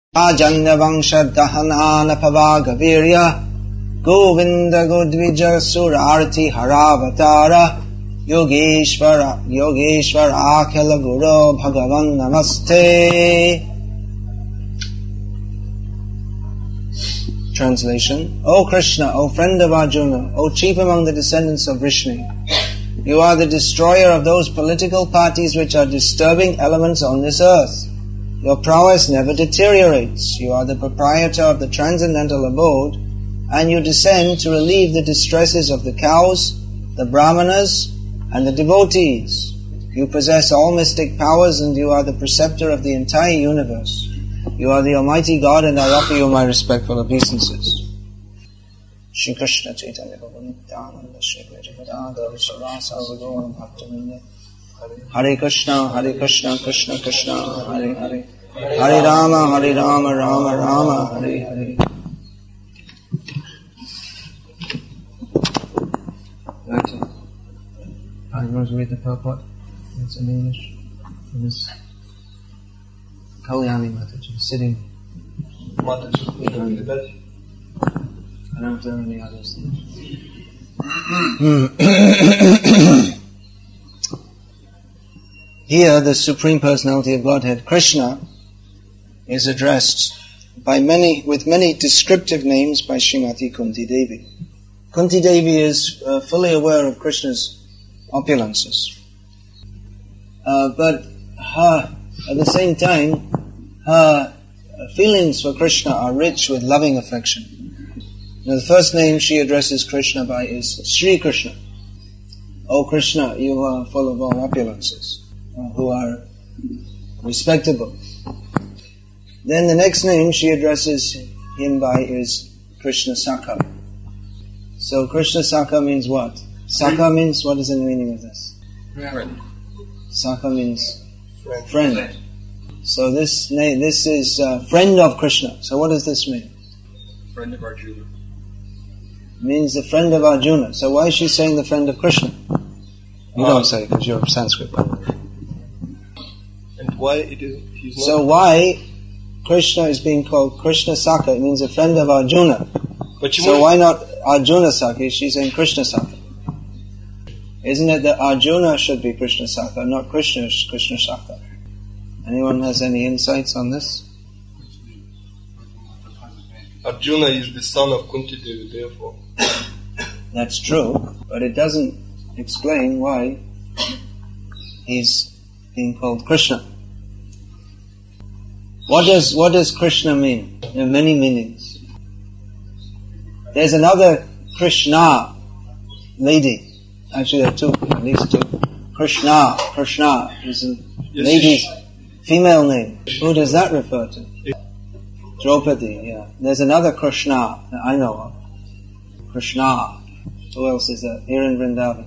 Ajanya Vangsha Dahanana Pavagavirya Govinda Godvija Surarti Haravatara Yogeshvara Akhila Guru Bhagavan Namaste. Translation: O Krishna, O friend of Arjuna, O chief among the descendants of Vrishni, you are the destroyer of those political parties which are disturbing elements on this earth. Your prowess never deteriorates. You are the proprietor of the transcendental abode, and you descend to relieve the distresses of the cows, the brahmanas, and the devotees. You possess all mystic powers, and you are the preceptor of the entire universe. You are the Almighty God, and I offer you my respectful obeisances. Shri Krishna Chaitanya Prabhu Nityananda Shri Gadadhara Sarvasa Vagora Bhaktivinoda Hare Krishna, Krishna Krishna, Hare Hare, Hare Rama, Rama Rama, Hare Hare. I'm going to read the purport. It's in English. It is Kalyani Mataji sitting. I don't know if there are any others. Here, the Supreme Personality of Godhead, Krishna, is addressed with many descriptive names by Srimati Kunti Devi. Kunti Devi is fully aware of Krishna's opulences. But at the same time, her feelings for Krishna are rich with loving affection. Now, the first name she addresses Krishna by is Sri Krishna. O Krishna, you are full of all opulences, who are respectable. Then the next name she addresses him by is Krishna Sakha. So Krishna Sakha means what? Sakha means, what is the meaning of this? Friend. Sakha means friend. So this is friend of Krishna. So what does this mean? Friend of Arjuna. Means the friend of Arjuna. So why is she saying the friend of Krishna? You don't say, because you're Sanskrit, by the way. And why it is? He's not. So why Krishna is being called Krishna Sakha? It means a friend of Arjuna. So why not Arjuna Sakha? She's saying Krishna Sakha. Isn't it that Arjuna should be Krishna Sakha, not Krishna Sakha? Anyone has any insights on this? Arjuna is the son of Kunti Devi, therefore. That's true, but it doesn't explain why he's being called Krishna. What does Krishna mean? There are many meanings. There's another Krishna lady. Actually, there are two, at least two. Krishna is a lady's female name. Who does that refer to? Draupadi, yeah. There's another Krishna that I know of. Krishna. Who else is there? Here in Vrindavan.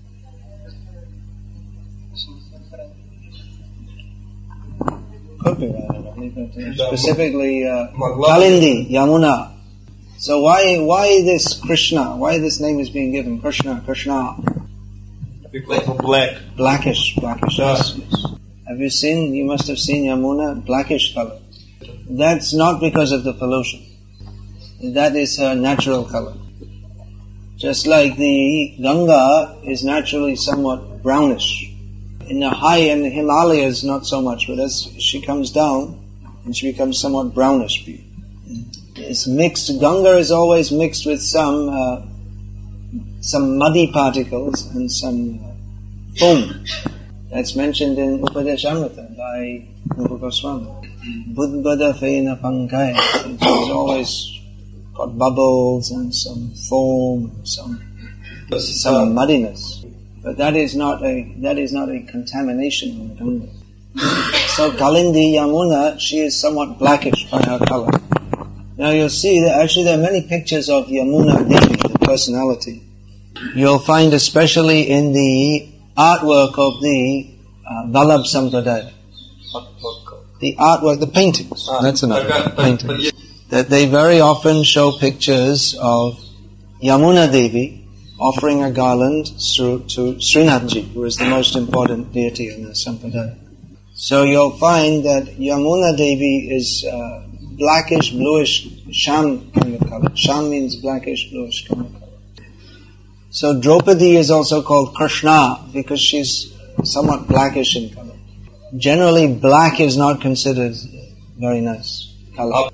Could be right, I believe, but specifically Kalindi, Yamuna. So why this Krishna? Why this name is being given? Krishna. Because of black. Blackish, yes. You must have seen Yamuna, blackish color. That's not because of the pollution. That is her natural color. Just like the Ganga is naturally somewhat brownish. In the Himalayas, not so much, but as she comes down, and she becomes somewhat brownish. It's mixed. Ganga is always mixed with some muddy particles and some foam. That's mentioned in Upadeshamrita by Rupa Goswami. Buddhada Fena Pankai. It's always got bubbles and some foam, some muddiness. But that is not a contamination of Ganga. So Kalindi Yamuna, she is somewhat blackish by her color. Now you'll see that actually there are many pictures of Yamuna Devi, the personality. You'll find especially in the artwork of the Vallabh Sampradaya. The artwork, the paintings. That's another paintings. That they very often show pictures of Yamuna Devi offering a garland to Srinathji, who is the most important deity in the Sampradaya. So you'll find that Yamuna Devi is blackish, bluish, sham kind of color. Sham means blackish, bluish kind of color. So Draupadi is also called Krishna because she's somewhat blackish in color. Generally, black is not considered very nice color.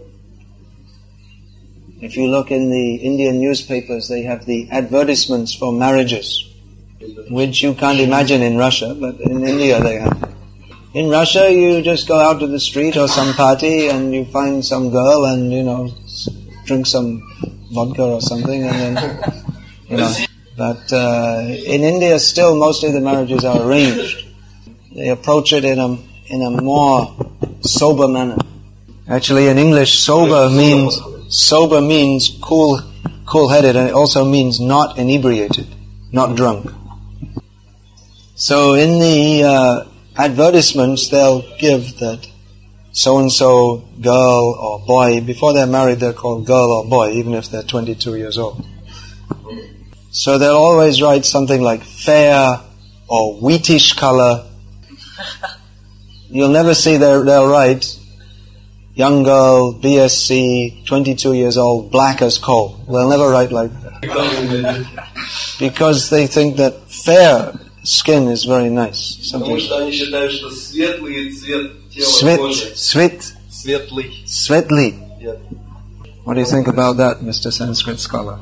If you look in the Indian newspapers, they have the advertisements for marriages, which you can't imagine in Russia, but in India they have. In Russia, you just go out to the street or some party and you find some girl and, drink some vodka or something and then, But in India, still mostly the marriages are arranged. They approach it in a more sober manner. Actually, in English, sober means cool-headed, and it also means not inebriated, not drunk. So in the advertisements, they'll give that so-and-so girl or boy, before they're married, they're called girl or boy, even if they're 22 years old. So they'll always write something like fair or wheatish color. You'll never see they'll write young girl, BSc, 22 years old, black as coal. They'll never write like that. Because they think that fair skin is very nice. Svetli. What do you think about that, Mr. Sanskrit scholar?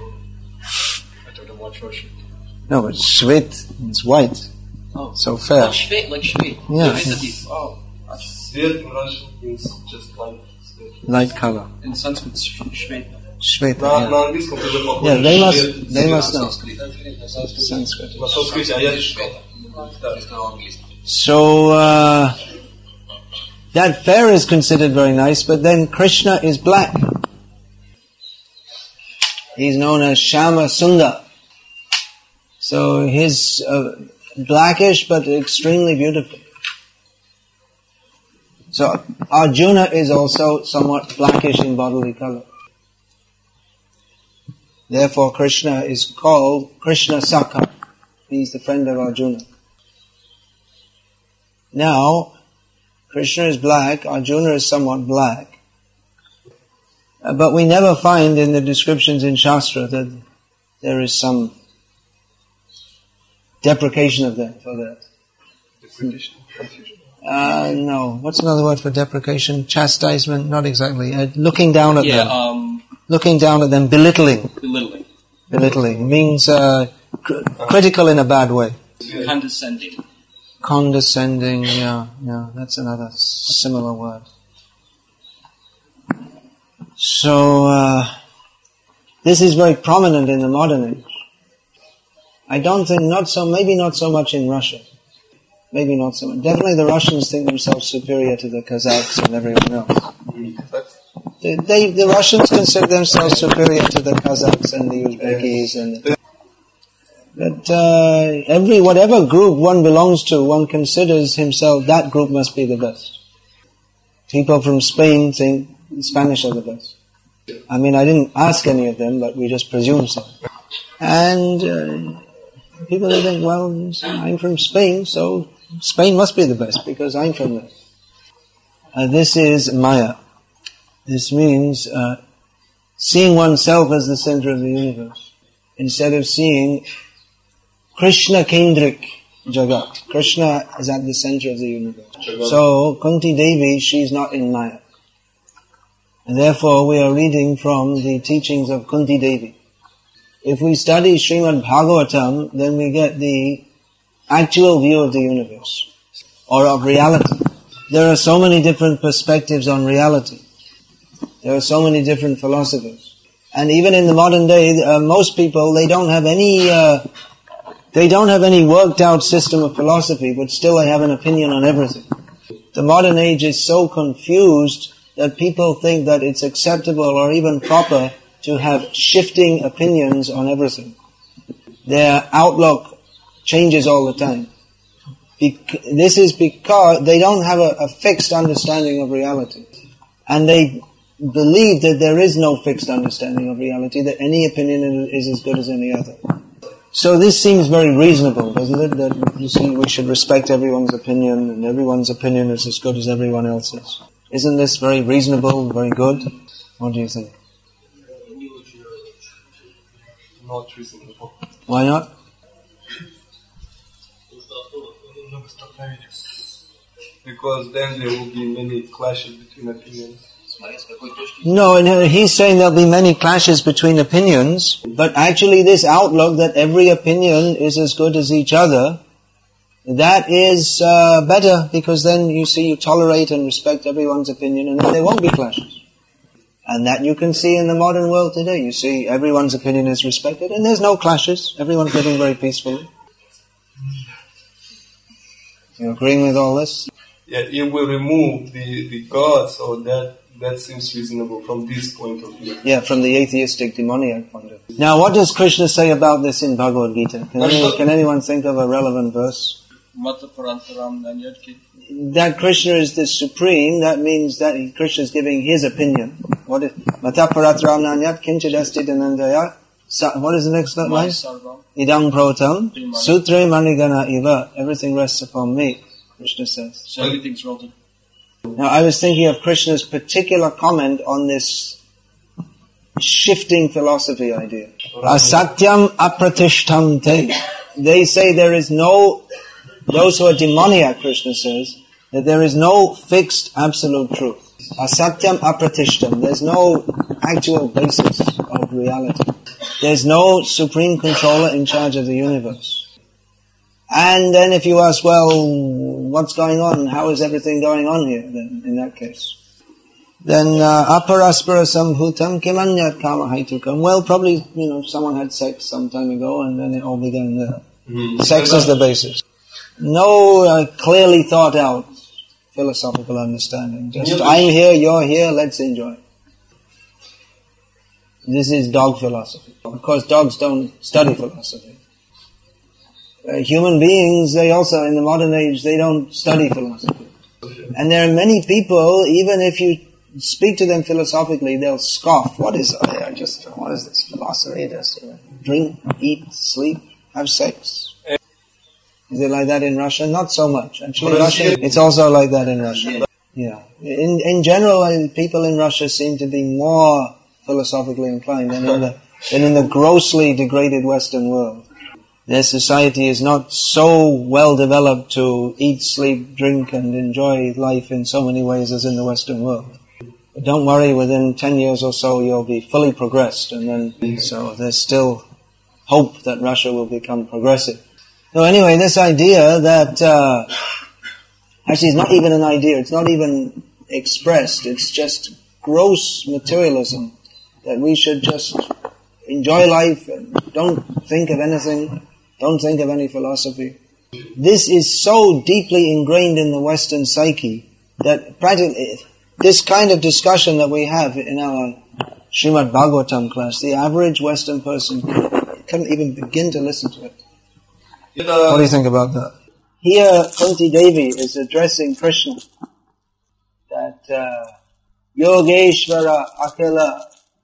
No, but shvet means white. Oh. So fair. Like shvet, like shvet. Yeah. Oh. Svet in Russian means just light. Light color. In Sanskrit, shvet. Shvet. Yeah, they must know. Sanskrit. So, that fair is considered very nice, but then Krishna is black. He's known as Shama Sundar. So he's blackish but extremely beautiful. So Arjuna is also somewhat blackish in bodily color. Therefore Krishna is called Krishna Sakha. He's the friend of Arjuna. Now, Krishna is black, Arjuna is somewhat black. But we never find in the descriptions in Shastra that there is some deprecation of that, for that. Deprecation? Confusion? No. What's another word for deprecation? Chastisement? Not exactly. Looking down at them. Looking down at them, belittling. Belittling. Means critical in a bad way. Condescending, yeah, that's another similar word. So, this is very prominent in the modern age. I don't think, maybe not so much in Russia. Maybe not so much. Definitely the Russians think themselves superior to the Kazakhs and everyone else. The Russians consider themselves superior to the Kazakhs and the Uzbekis but whatever group one belongs to, one considers himself, that group must be the best. People from Spain think Spanish are the best. I mean, I didn't ask any of them, but we just presume so. And people they think, well, I'm from Spain, so Spain must be the best because I'm from there. This is Maya. This means seeing oneself as the center of the universe instead of seeing Krishna Kendrik Jagat. Krishna is at the center of the universe. So Kunti Devi, she's not in Maya. And therefore we are reading from the teachings of Kunti Devi. If we study Srimad Bhagavatam, then we get the actual view of the universe, or of reality. There are so many different perspectives on reality. There are so many different philosophers. And even in the modern day, most people, they don't have any worked out system of philosophy, but still they have an opinion on everything. The modern age is so confused that people think that it's acceptable or even proper to have shifting opinions on everything. Their outlook changes all the time. This is because they don't have a fixed understanding of reality. And they believe that there is no fixed understanding of reality, that any opinion is as good as any other. So this seems very reasonable, doesn't it? That we should respect everyone's opinion, and everyone's opinion is as good as everyone else's. Isn't this very reasonable, very good? What do you think? Not reasonable. Why not? Because then there will be many clashes between opinions. No, he's saying there'll be many clashes between opinions, but actually this outlook that every opinion is as good as each other, that is better, because then you tolerate and respect everyone's opinion, and then there won't be clashes. And that you can see in the modern world today. You see everyone's opinion is respected, and there's no clashes. Everyone's living very peacefully. You agreeing with all this? Yeah, it will remove the God, so that seems reasonable from this point of view. Yeah, from the atheistic, demoniac point of view. Now, what does Krishna say about this in Bhagavad Gita? Can anyone think of a relevant verse? That Krishna is the supreme, that means that Krishna is giving his opinion. What is Mata Paratram Nanyat Kinchadasti Danandaya? What is the next line? Idam Protam Sutre Manigana Iva. Everything rests upon me, Krishna says. So everything's relative. Now I was thinking of Krishna's particular comment on this shifting philosophy idea. Asatyam apratishtam te. They say there is no, those who are demoniac, Krishna says, that there is no fixed absolute truth. Asatyam apratishtam. There's no actual basis of reality. There's no supreme controller in charge of the universe. And then if you ask, well, what's going on? How is everything going on here then, in that case? Then, aparaspara sambhutam kimanyat kama haitukam. Well, probably, someone had sex some time ago and then it all began there. Sex is the basis. No clearly thought out philosophical understanding. Just, I'm here, you're here, let's enjoy. This is dog philosophy. Of course, dogs don't study philosophy. Human beings, they also, in the modern age, they don't study philosophy. And there are many people, even if you speak to them philosophically, they'll scoff. What is this philosophy? Just drink, eat, sleep, have sex. Is it like that in Russia? Not so much. Actually, Russia, it's also like that in Russia. Yeah. In general, people in Russia seem to be more philosophically inclined than in the grossly degraded Western world. Their society is not so well developed to eat, sleep, drink and enjoy life in so many ways as in the Western world. But don't worry, within 10 years or so you'll be fully progressed, and then so there's still hope that Russia will become progressive. So anyway, this idea that actually it's not even an idea, it's not even expressed, it's just gross materialism, that we should just enjoy life and don't think of anything, don't think of any philosophy. This is so deeply ingrained in the Western psyche that practically this kind of discussion that we have in our Srimad Bhagavatam class, the average Western person couldn't even begin to listen to it. What do you think about that? Here, Kunti Devi is addressing Krishna that Yogeshvara Akila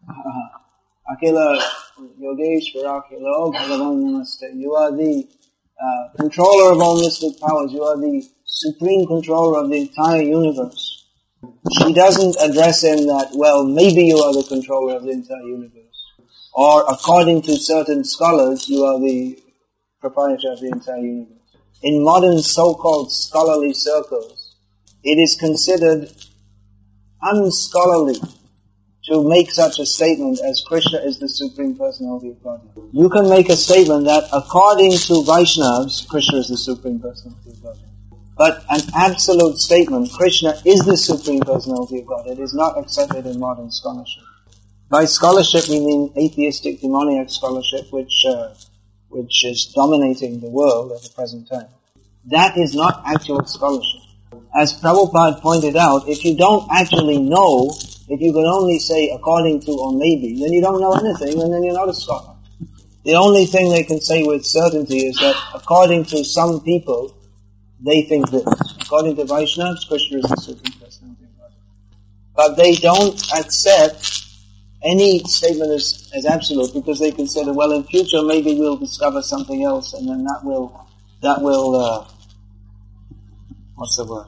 Yogeshvara Akila Bhagavan Namaste. You are the controller of all mystic powers. You are the supreme controller of the entire universe. She doesn't address him that, well, maybe you are the controller of the entire universe. Or according to certain scholars, you are the proprietor of the entire universe. In modern so-called scholarly circles, it is considered unscholarly to make such a statement as Krishna is the Supreme Personality of Godhead. You can make a statement that according to Vaishnavas, Krishna is the Supreme Personality of Godhead. But an absolute statement, Krishna is the Supreme Personality of Godhead, is not accepted in modern scholarship. By scholarship we mean atheistic, demoniac scholarship, which is dominating the world at the present time. That is not actual scholarship. As Prabhupada pointed out, if you don't actually know, if you can only say according to or maybe, then you don't know anything and then you're not a scholar. The only thing they can say with certainty is that according to some people, they think this. According to Vaishnavas, Krishna is the Supreme Personality of God. But they don't accept any statement as absolute because they consider, well, in future maybe we'll discover something else and then that will what's the word?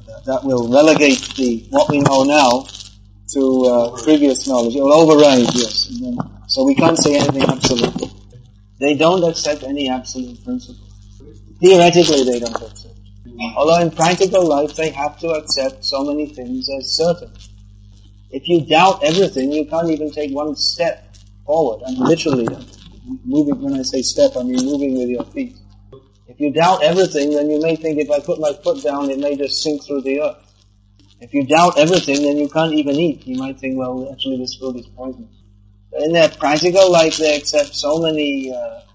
That will relegate what we know now to previous knowledge. It will override, yes. And then, so we can't say anything absolute. They don't accept any absolute principle. Theoretically, they don't accept. Although in practical life, they have to accept so many things as certain. If you doubt everything, you can't even take one step forward. And literally, moving, when I say step, I mean moving with your feet. If you doubt everything, then you may think if I put my foot down, it may just sink through the earth. If you doubt everything, then you can't even eat. You might think, well, actually this food is poisonous. But in their practical life, they accept so many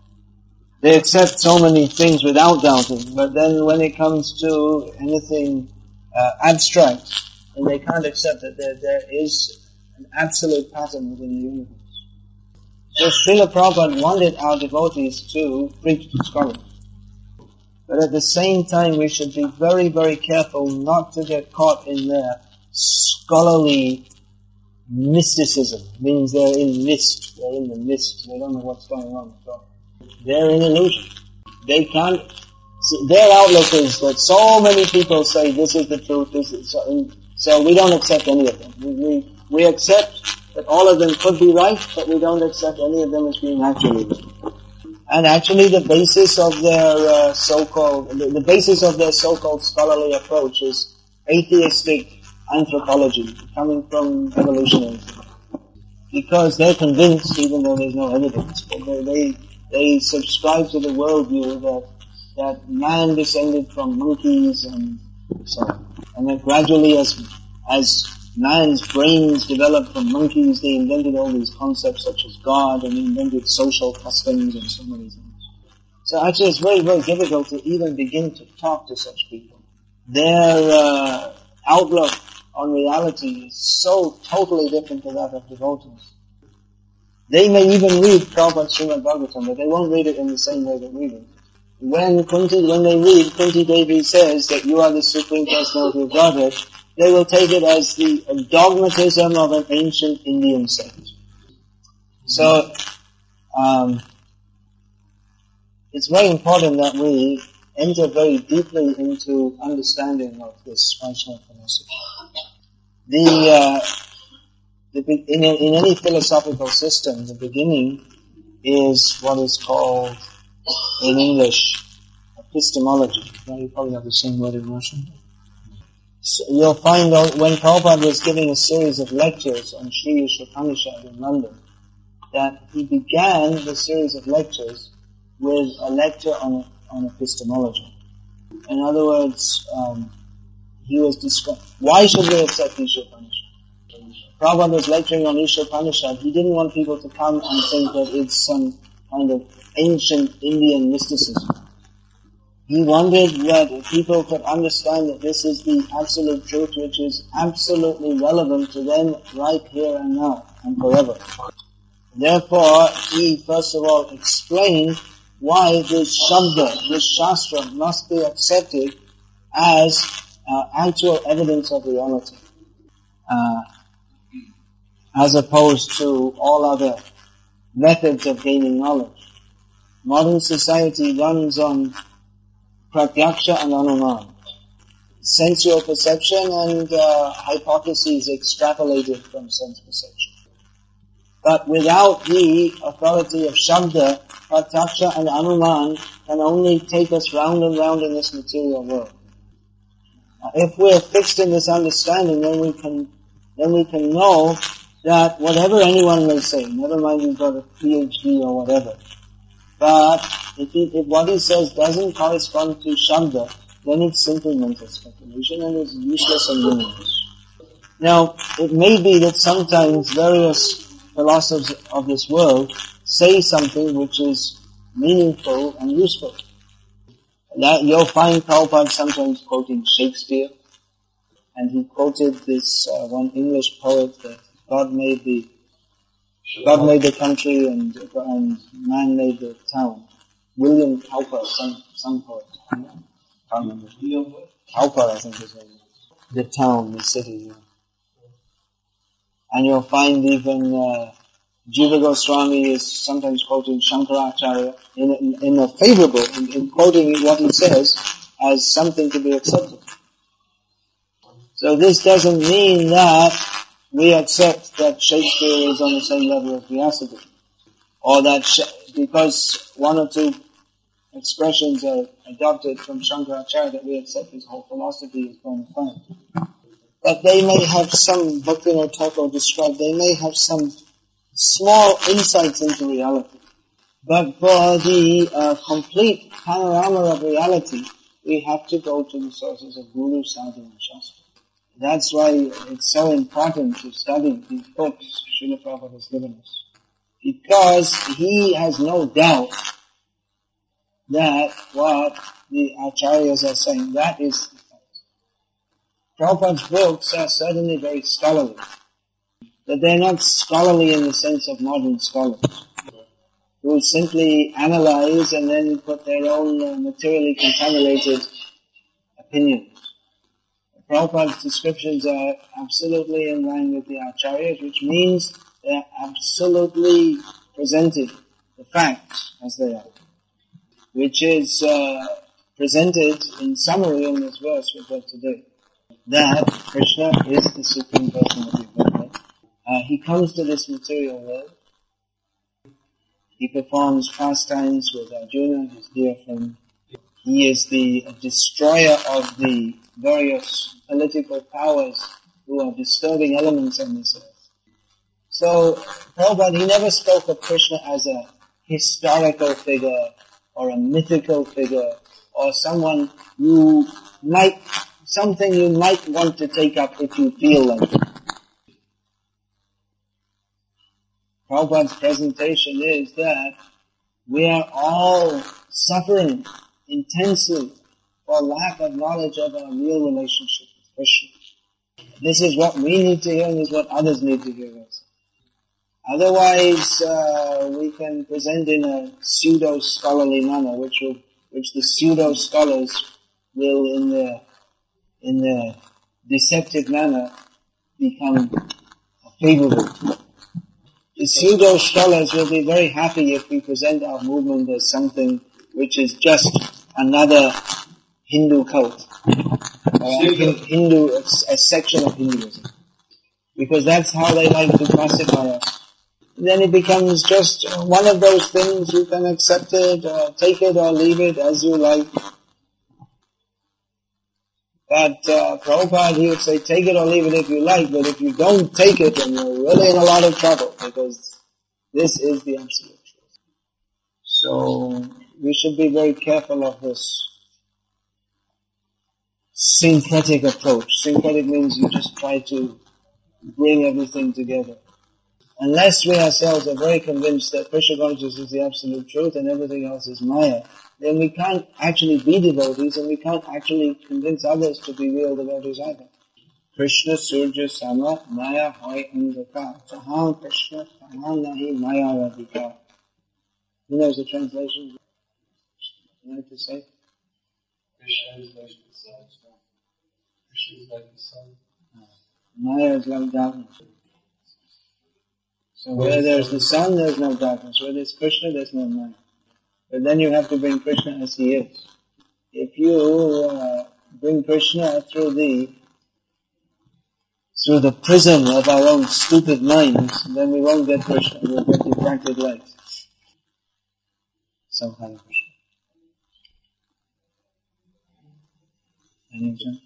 things without doubting. But then when it comes to anything abstract, then they can't accept that there is an absolute pattern within the universe. So Srila Prabhupada wanted our devotees to preach to scholars. But at the same time, we should be very, very careful not to get caught in their scholarly mysticism. It means they're in mist. They're in the mist. They don't know what's going on. So they're in illusion. They can't see. Their outlook is that so many people say this is the truth. This is so we don't accept any of them. We accept that all of them could be right, but we don't accept any of them as being actually right. And actually the basis of their so-called scholarly approach is atheistic anthropology, coming from evolutionism. Because they're convinced, even though there's no evidence, but they subscribe to the worldview that man descended from monkeys and so on. And then gradually as man's brains developed from monkeys, they invented all these concepts such as God, and they invented social customs and so many things. So actually it's very, very difficult to even begin to talk to such people. Their outlook on reality is so totally different to that of devotees. They may even read Prabhupada's Srimad Bhagavatam, but they won't read it in the same way that we do. When they read Kunti Devi says that you are the Supreme Personality of Godhead, they will take it as the dogmatism of an ancient Indian sect. So, it's very important that we enter very deeply into understanding of this Vaishnava philosophy. In any philosophical system, the beginning is what is called, in English, epistemology. Now you probably have the same word in Russian. So you'll find out when Prabhupada was giving a series of lectures on Sri Ishopanishad in London, that he began the series of lectures with a lecture on epistemology. In other words, he was describing, why should we accept Ishopanishad? Prabhupada was lecturing on Ishopanishad. He didn't want people to come and think that it's some kind of ancient Indian mysticism. He wanted that people could understand that this is the absolute truth which is absolutely relevant to them right here and now and forever. Therefore, he first of all explained why this Shabda, this Shastra, must be accepted as actual evidence of reality, as opposed to all other methods of gaining knowledge. Modern society runs on pratyaksha and anuman, sensual perception and hypotheses extrapolated from sense perception. But without the authority of Shabda, pratyaksha and anuman can only take us round and round in this material world. If we're fixed in this understanding, then we can know that whatever anyone may say, never mind you've got a PhD or whatever, but if what he says doesn't correspond to Shabda, then it's simply mental speculation and it's useless and meaningless. Now, it may be that sometimes various philosophers of this world say something which is meaningful and useful. That you'll find Prabhupada sometimes quoting Shakespeare, and he quoted this one English poet that God made the country and man made the town. William Cowper, some poet. I can't remember. Cowper, I think his name is. The town, the city. Yeah. And you'll find even Jiva Goswami is sometimes quoting Shankaracharya in a favorable, in quoting what he says as something to be accepted. So this doesn't mean that we accept that Shakespeare is on the same level as Vyasadeva, or that because one or two expressions are adopted from Shankaracharya that we accept his whole philosophy is bona fide. But they may have some, Bhaktivinoda Thakur described, they may have some small insights into reality. But for the complete panorama of reality, we have to go to the sources of Guru, Sadhu and Shastra. That's why it's so important to study these books Srila Prabhupada has given us. Because he has no doubt that what the acharyas are saying, that is the fact. Prabhupada's books are certainly very scholarly, but they're not scholarly in the sense of modern scholars, who simply analyze and then put their own materially contaminated opinions. Prabhupada's descriptions are absolutely in line with the acharyas, which means they're absolutely presented the facts as they are, which is presented in summary in this verse we've got today, that Krishna is the Supreme Person of the Godhead. He comes to this material world. He performs pastimes with Arjuna, his dear friend. He is the destroyer of the various political powers who are disturbing elements on this earth. So, Prabhupada, he never spoke of Krishna as a historical figure or a mythical figure or something you might want to take up if you feel like it. Prabhupada's presentation is that we are all suffering intensely for lack of knowledge of our real relationship with Krishna. This is what we need to hear and this is what others need to hear also. Otherwise, we can present in a pseudo-scholarly manner, which the pseudo-scholars will, in their deceptive manner, become favorable. The pseudo-scholars will be very happy if we present our movement as something which is just another Hindu cult, or a section of Hinduism. Because that's how they like to classify us. Then it becomes just one of those things, you can accept it, or take it or leave it as you like. But Prabhupada, he would say, take it or leave it if you like, but if you don't take it, then you're really in a lot of trouble, because this is the absolute truth. So, we should be very careful of this syncretic approach. Syncretic means you just try to bring everything together. Unless we ourselves are very convinced that Krishna consciousness is the absolute truth and everything else is Maya, then we can't actually be devotees and we can't actually convince others to be real devotees either. Krishna surja sama maya hoy andhaka. Sahan Krishna sahan nahi maya radhika. Who knows the translation? You like to say? Krishna is like the sun. Krishna is like the sun. Maya is like darkness. So where there's the sun, there's no darkness. Where there's Krishna, there's no Maya. But then you have to bring Krishna as he is. If you bring Krishna through the prism of our own stupid minds, then we won't get Krishna. We'll get diffracted light. So Hare Krishna. Any objection?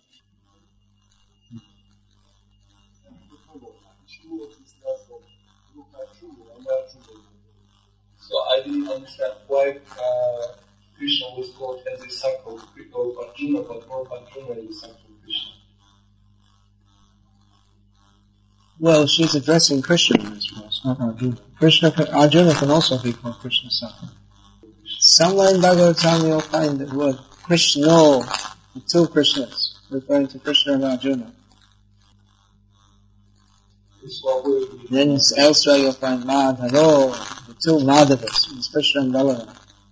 So I didn't understand why Krishna was called as a disciple of Arjuna, but not Arjuna is a disciple of Krishna. Well, she's addressing Krishna in this verse, not Arjuna. Arjuna can also be called Krishna's son. Somewhere in Bhagavatam you'll find the word Krishna, the two Krishnas, referring to Krishna and Arjuna. Then elsewhere you'll find Madhavo, the two Madhavas, it's Krishna and Balaram.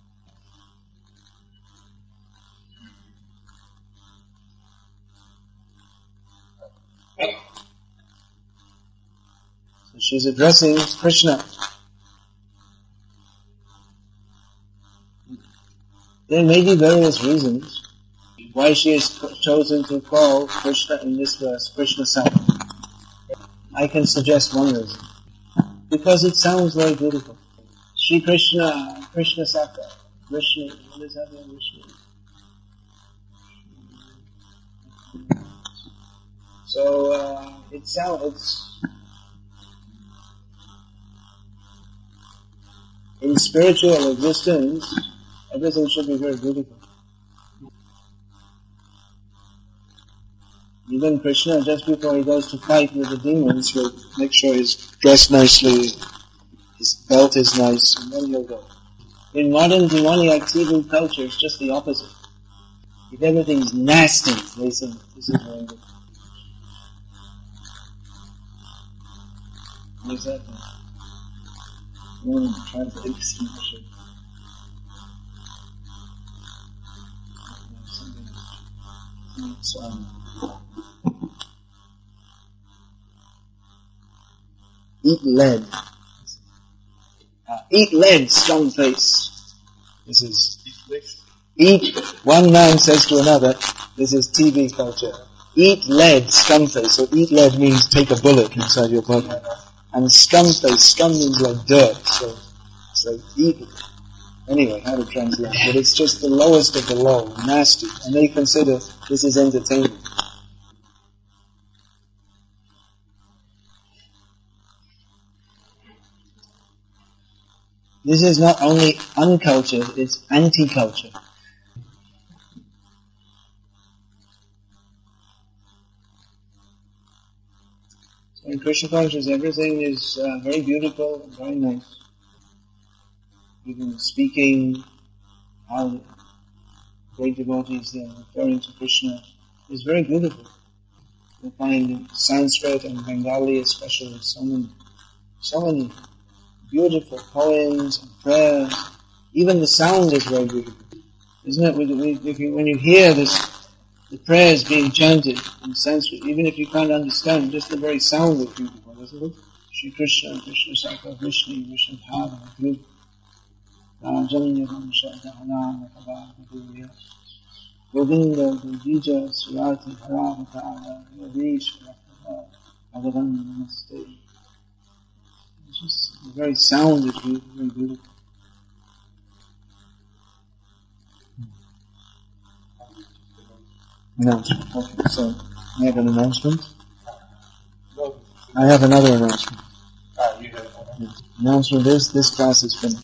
So she's addressing Krishna. There may be various reasons why she has chosen to call Krishna in this verse, Krishna Saka. I can suggest one reason. Because it sounds very beautiful. Shri Krishna, Krishna Saka, Vishnu, what is that in Vishnu? So, it's in spiritual existence, everything should be very beautiful. Even Krishna, just before he goes to fight with the demons, will make sure he's dressed nicely, his belt is nice, and then he'll go. In modern demoniac TV culture, it's just the opposite. If everything's nasty, they say, this is very good. What is that? Try to extinguish it. Eat lead. Eat lead, scum face. This is eat. One man says to another, this is TV culture. Eat lead, scum face. So eat lead means take a bullet inside your body. And scum face, scum means like dirt. So eat it. Anyway, how to translate? But it's just the lowest of the low, nasty. And they consider this is entertainment. This is not only uncultured, it's anti-culture. So in Krishna consciousness, everything is very beautiful and very nice. Even speaking, how great devotees are referring to Krishna is very beautiful. You find in Sanskrit and Bengali especially so many beautiful poems and prayers. Even the sound is very beautiful, isn't it? When you hear the prayers being chanted in Sanskrit, even if you can't understand, just the very sound is beautiful, isn't it? Shri Krishna, Krishna Saka, Vishnu, Vishnu Bhava, Dhruv, Rajanya Vamsha, Dahana, Nakabha, Govinda, Gurjija, Surati, Haravatara, Yadesh, Bhagavan, Namaste. It's just the very sound is very beautiful. Announcement. Okay, so I have an announcement. I have another announcement. You have one. Announcement is this class is finished.